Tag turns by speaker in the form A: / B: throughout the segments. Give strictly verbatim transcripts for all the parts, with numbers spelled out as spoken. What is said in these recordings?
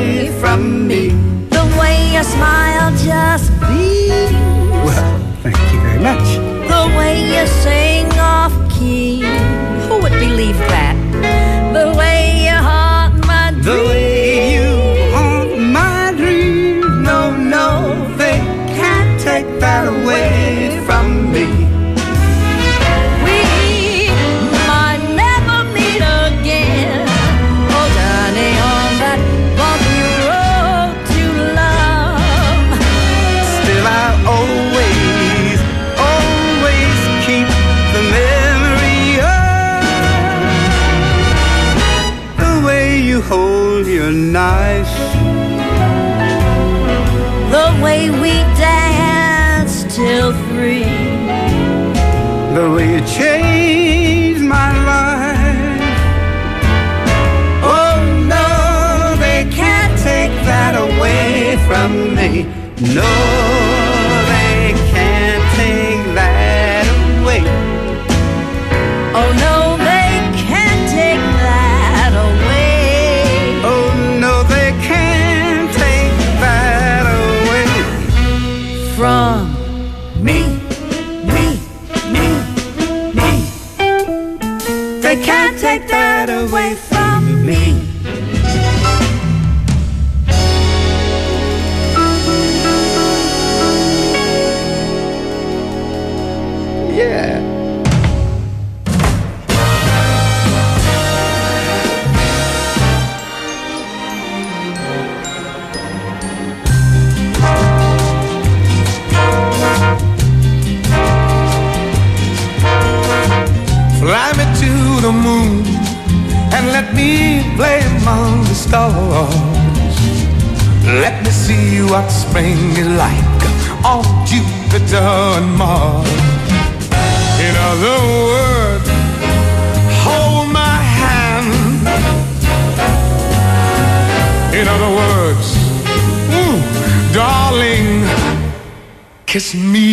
A: away from me.
B: The way your smile just beams.
A: Well, thank you very much.
B: The way you sing off key. Who would believe that? The way you haunt my dreams.
A: The way you haunt my dreams. No, no, they can't take that away from me.
B: We might never meet again. Oh, darling, on that bumpy road to love.
A: Still I always, always keep the memory of the way you hold your knife,
B: the way we dance till three,
A: the way you changed my life. Oh no, they can't take that away from me. No, they can't take that away.
B: oh no, they can't take that away
A: Oh no, they can't take that away
B: from
A: me, me, me, me. They can't take that away from me. Yeah. Fly me to the moon and let me play among the stars. Let me see what spring is like on Jupiter and Mars. In other words, hold my hand. In other words, ooh, darling, kiss me.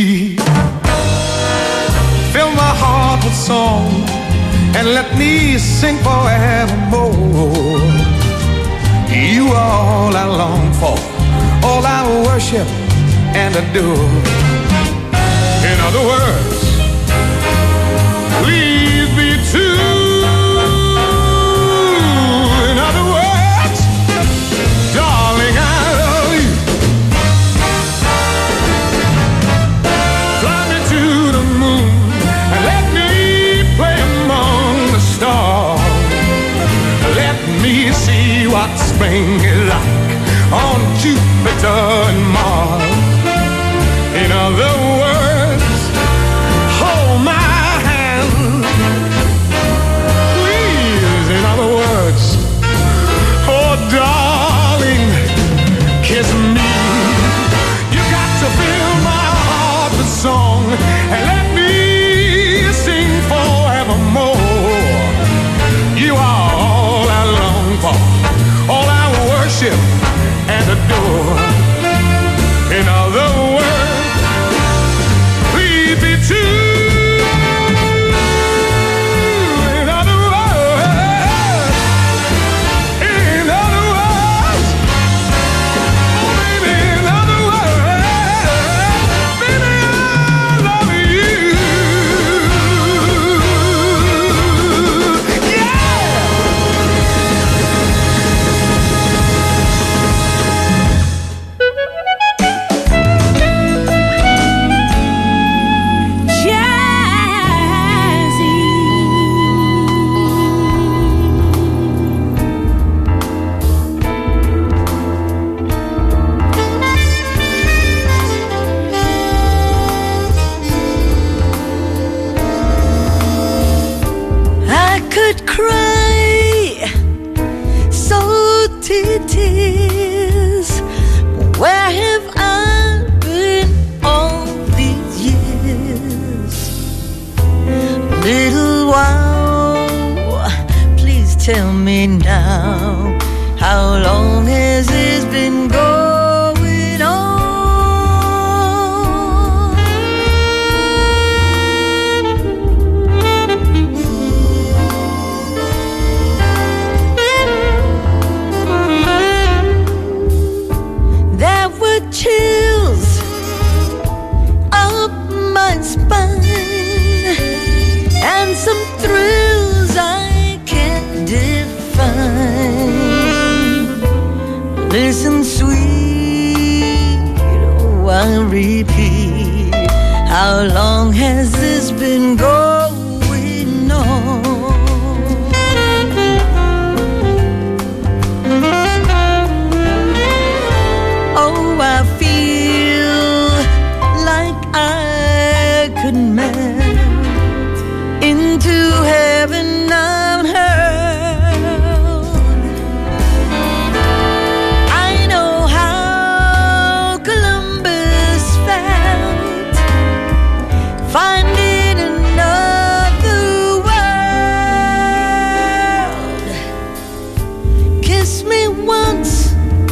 A: Fill my heart with song and let me sing forevermore. You are all I long for, all I worship and adore. In other words, please be true. In other words, darling, I love you. Fly me to the moon and let me play among the stars. Let me see what spring is like on Jupiter and Mars. In other words, hold my hand. Please, in other words, oh darling, kiss me. You got to fill my heart with song and let me sing forevermore. You are all I long for, all I worship and adore. In other words, please be true. In other words, in other words, oh baby, in other words, baby, I love you.
B: I could cry so to tears. Where have I been all these years? Little while, please tell me now, how long has this been going on?
C: Listen, sweet, oh, I'll repeat. How long has this been going on? Oh, I feel like I could melt into heaven unheard. I know how Columbus felt, finding another world. Kiss me once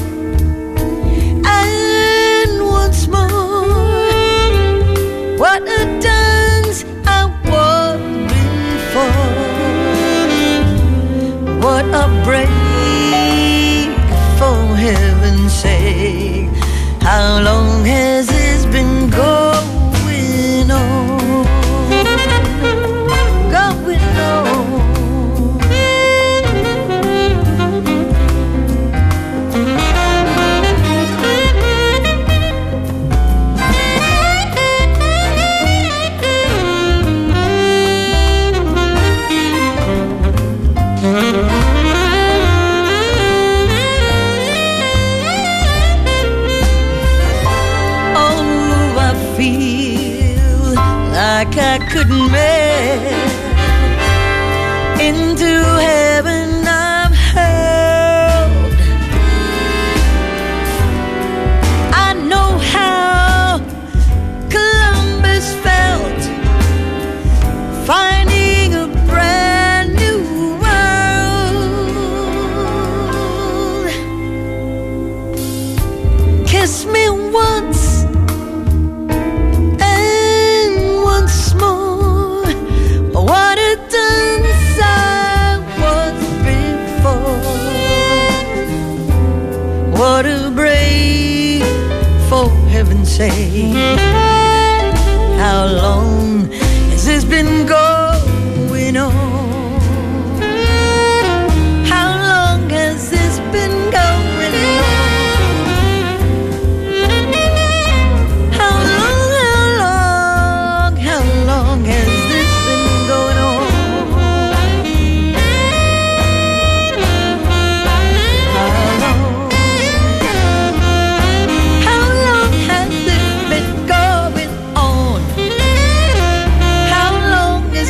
C: and once more. What a dance I was before. What a break, for heaven's sake. How long has this been going on? Going on. Oh, I feel like I could melt into heaven I've heard. I know how Columbus felt, finding a brand new world. Kiss me once and once more. What a dance I was before. What a break, for heaven's sake. How long has this been going on? How long has this been going on? How long, how long, how long has this been going on? How long, how long has this been going on? How long has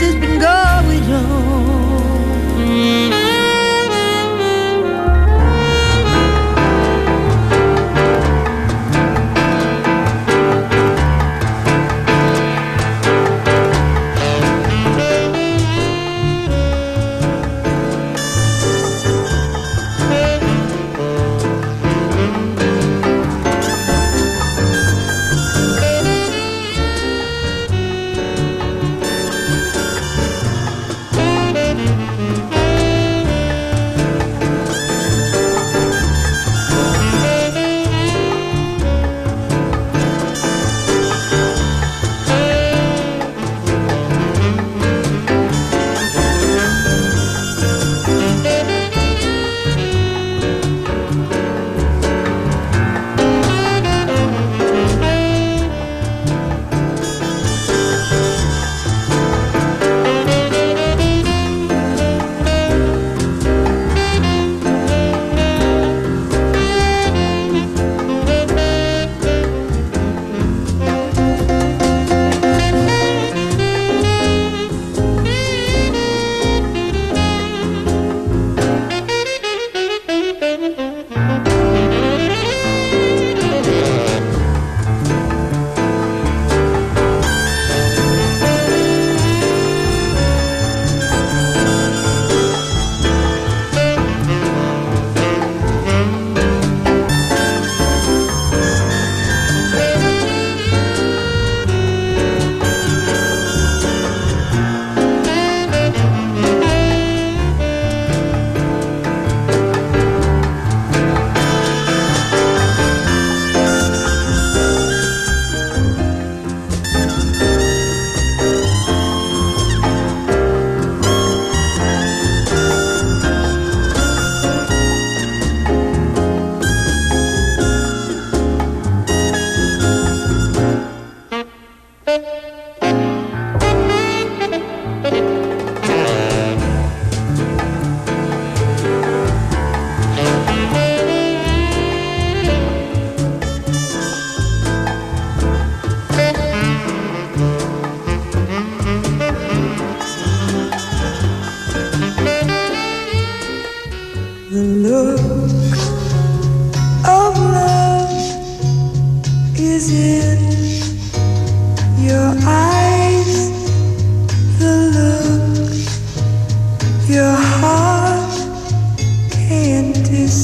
C: The look of love is in your eyes. The look your heart can't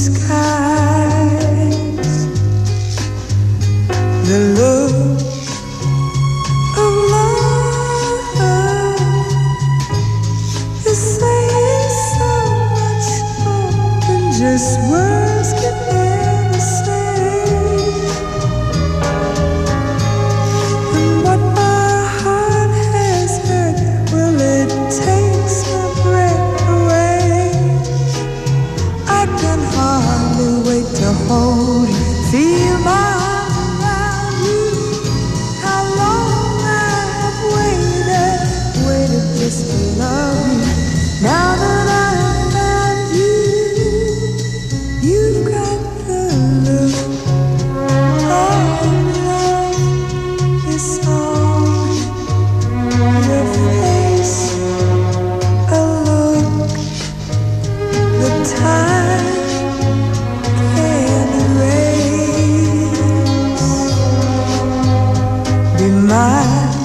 C: disguise. The look of love is saying so much more than just words can ever say. And what my heart has heard, well, it takes my breath away. I can hardly wait to hold you, feel my arms around you. How long I have waited, waited just to love you. Now that I have found you, you've got the look of love is on your face. A look the time can't erase. Be mine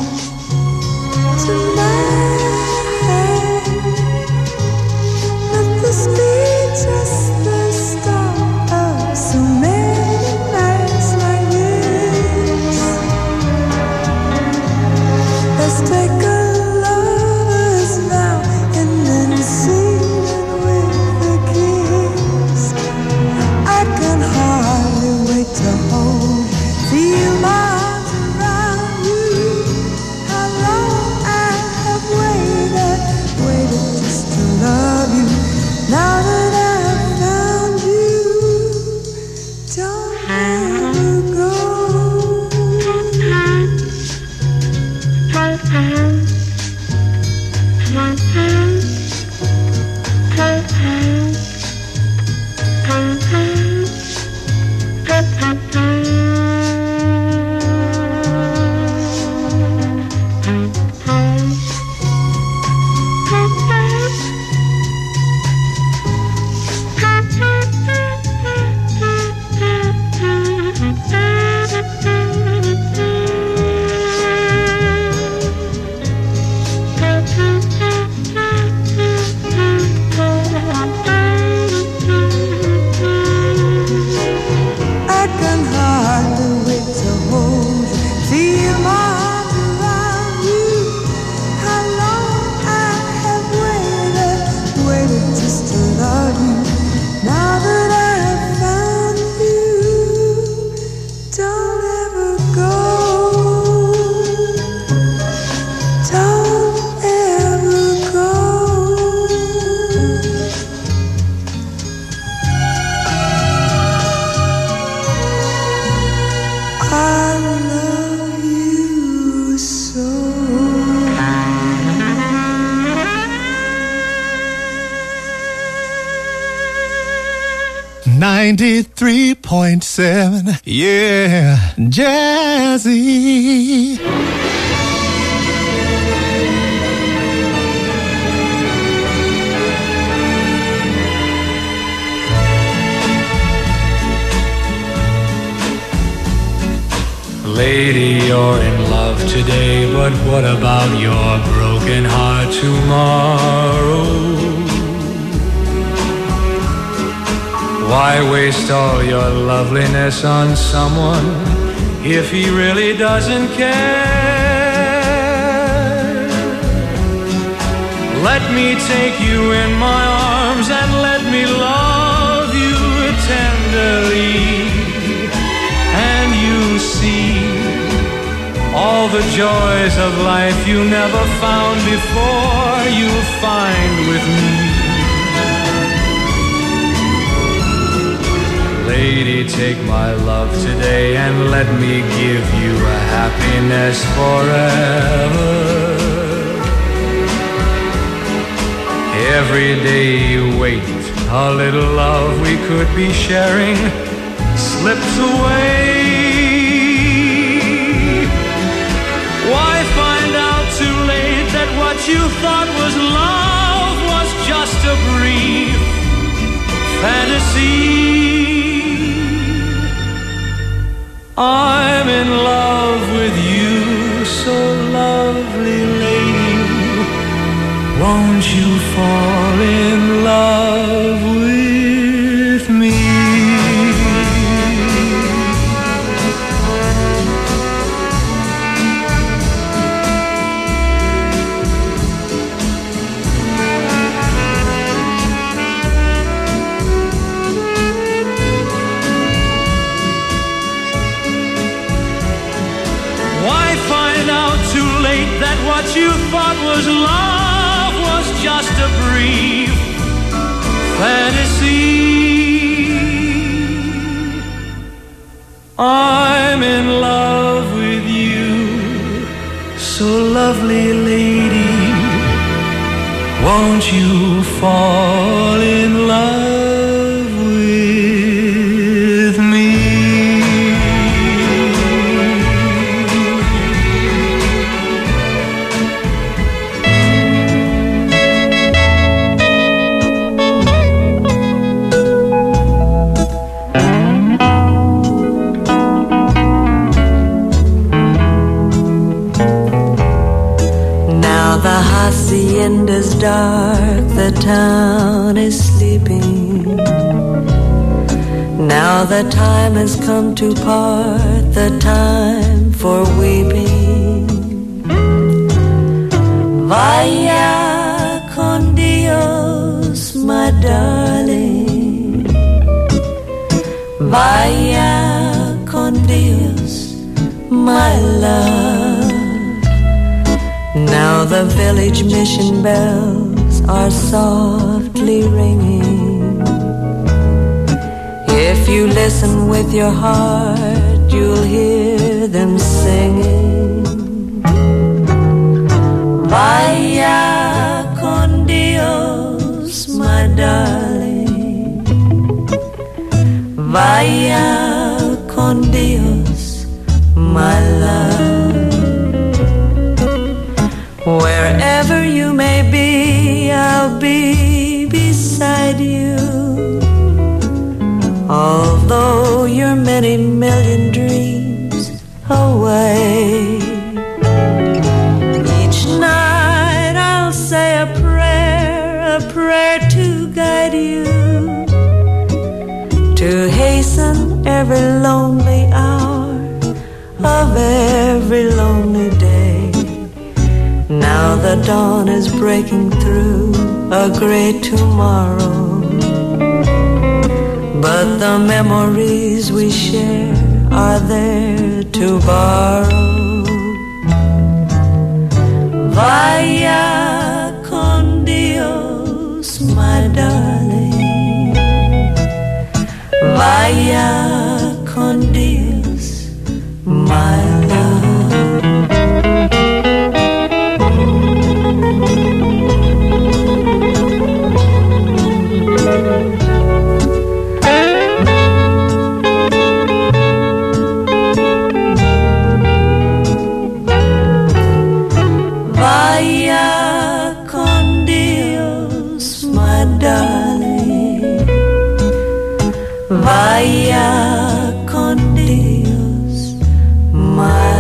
C: tonight. Let this be just the start of so many nights like this. Let's take a lover's vow and then seal it with a kiss. I can hardly wait to hold you, feel my arms around you. How long I have waited, waited just to love you. Now that I have found you, don't ever go. I can hardly wait to hold you, feel my arms around you. How long I have waited, waited just to love you. Now that I have found you, don't ever go. Don't ever go. I love you so.
A: ninety-three point seven, yeah, Jazzy.
D: Lady, you're in love today, but what about your broken heart tomorrow? Why waste all your loveliness on someone if he really doesn't care? Let me take you in my arms and let me love you tenderly, and you see all the joys of life you never found before, you'll find with me. Lady, take my love today and let me give you a happiness forever. Every day you wait, a little love we could be sharing slips away. Why find out too late that what you thought was love was just a brief fantasy. I'm in love with you, so lovely lady. Won't you fall in love with me? That what you thought was love was just a brief fantasy. I'm in love with you, so lovely lady. Won't you fall in love with me?
C: Hacienda's dark, the town is sleeping. Now the time has come to part, the time for weeping. Vaya con Dios, my darling. Vaya con Dios, my love. Now the village mission bells are softly ringing. If you listen with your heart, you'll hear them singing. Vaya con Dios, my darling. Vaya con Dios, my love. Wherever you may be, I'll be beside you. Although you're many million dreams away, each night I'll say a prayer, a prayer to guide you, to hasten every lonely hour of every lonely day. Now the dawn is breaking through a great tomorrow, but the memories we share are there to borrow. Vaya con Dios, my darling. Vaya con Dios, my love. Vaya con Dios, my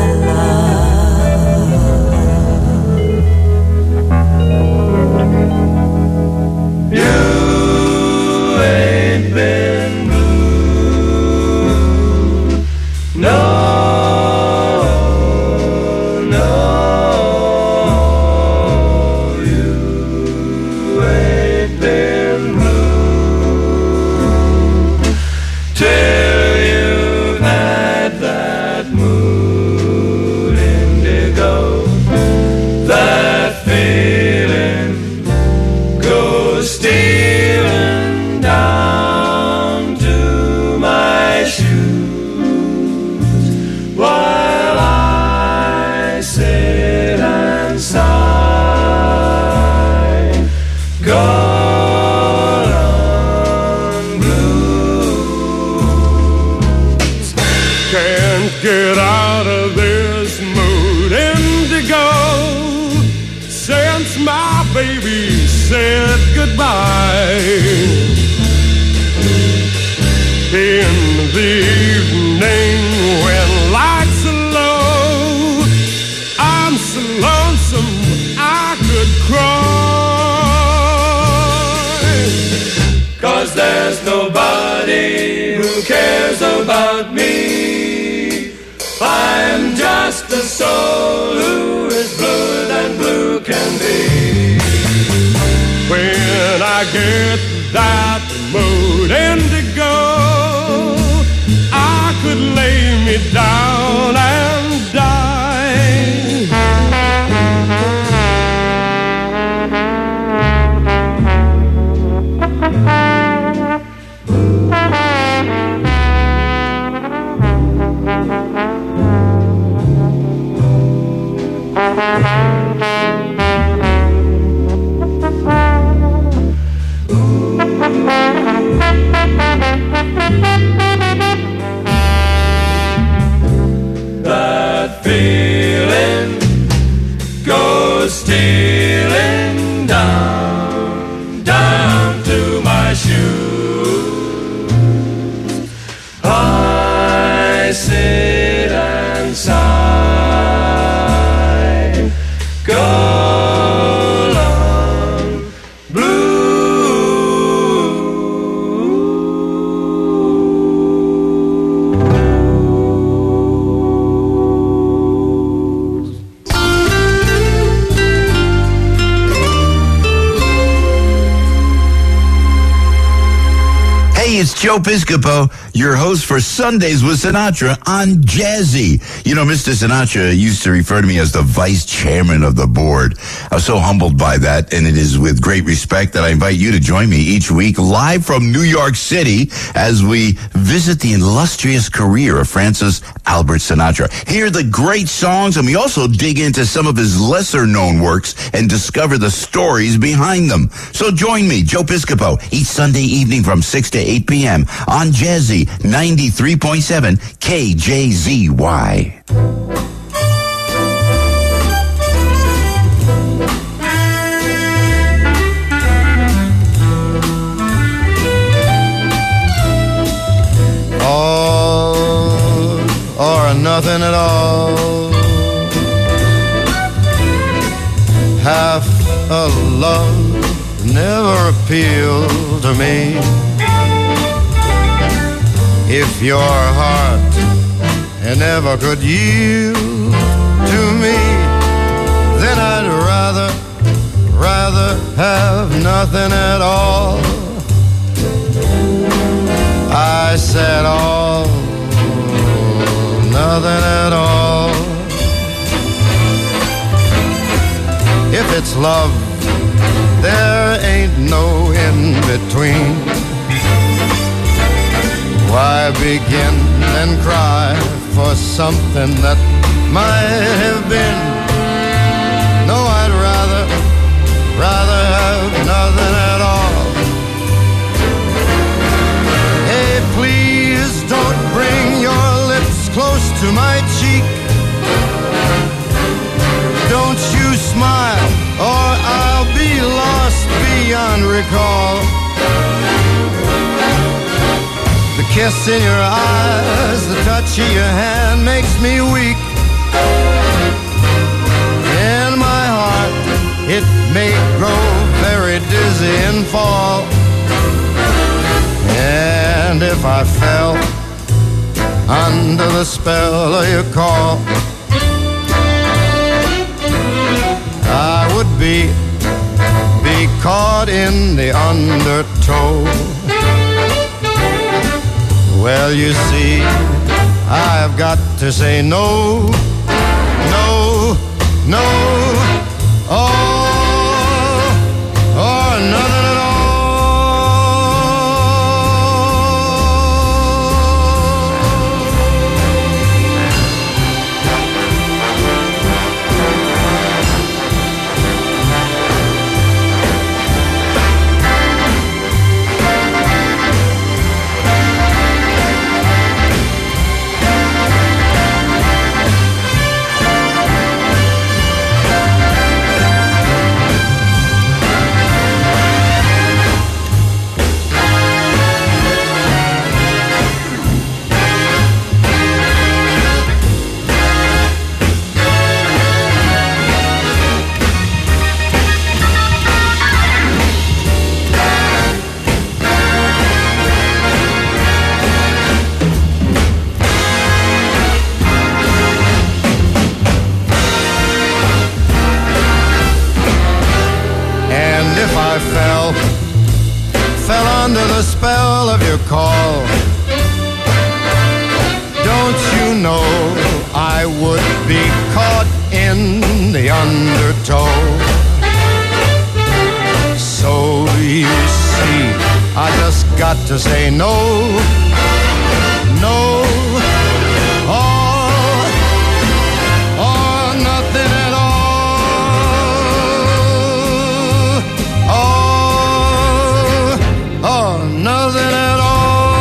C: love.
D: You ain't been blue, no, no, you ain't been blue. Till you've had that mood indigo, that feeling goes stealing down to my shoes, while I sit and sigh. Go get out of this mood indigo since my baby said goodbye.
E: the evening when lights are low, I'm so lonesome I could cry.
D: 'Cause there's nobody who cares about me. I'm just a soul who is bluer than blue can be.
E: When I get that mood indigo, I could lay me down and die.
D: That feeling goes stealing down, down to my shoes. I sit and sigh, go long blue.
F: It's Joe Piscopo, your host for Sundays with Sinatra on Jazzy. You know, Mister Sinatra used to refer to me as the vice chairman of the board. I was so humbled by that, and it is with great respect that I invite you to join me each week live from New York City as we visit the illustrious career of Francis Albert Sinatra. Hear the great songs, and we also dig into some of his lesser-known works and discover the stories behind them. So join me, Joe Piscopo, each Sunday evening from six to eight p.m. on Jazzy ninety-three point seven K J Z Y.
G: All or nothing at all. Half a love never appealed to me. If your heart never could yield to me, then I'd rather, rather have nothing at all. I said all, nothing at all. If it's love, there ain't no in between. Why begin and cry for something that might have been? No, I'd rather, rather have nothing at all. Hey, please don't bring your lips close to my cheek. Don't you smile or I'll be lost beyond recall. The kiss in your eyes, the touch of your hand makes me weak. In my heart, it may grow very dizzy and fall. And if I fell under the spell of your call, I would be, be caught in the undertow. Well, you see, I've got to say no, no, no, all or nothing at all. your call. Don't you know I would be caught in the undertow? So you see, I just got to say no, no, or, or nothing at all, or, or nothing at all.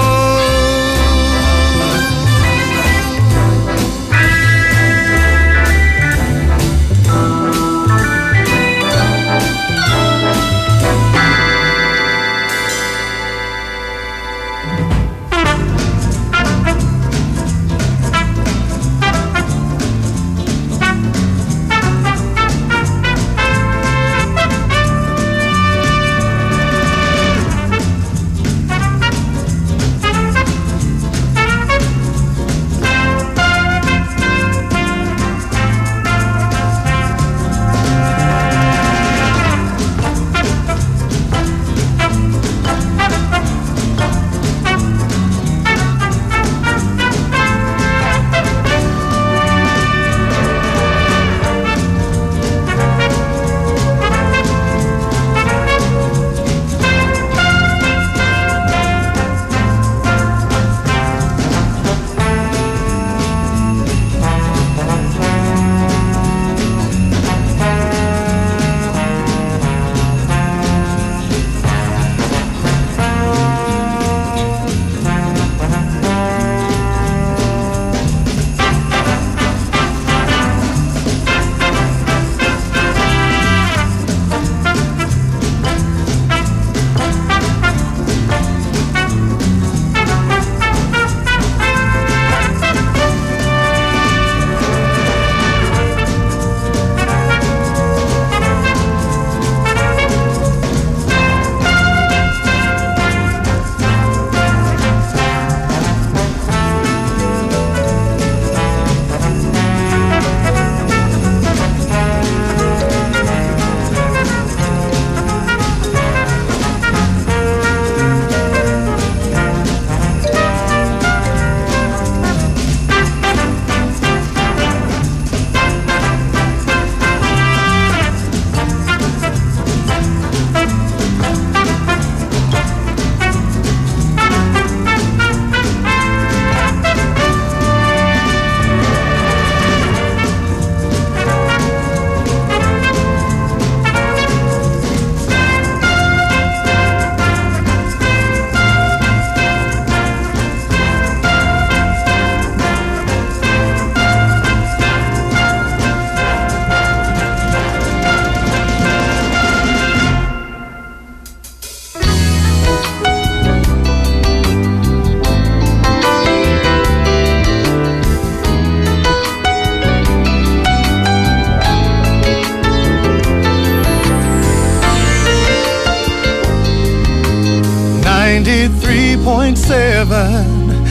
G: ninety-three point seven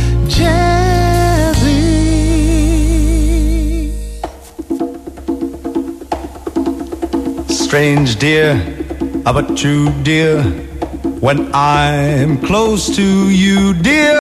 G: Jazzy. Strange dear, but true dear, when I'm close to you, dear.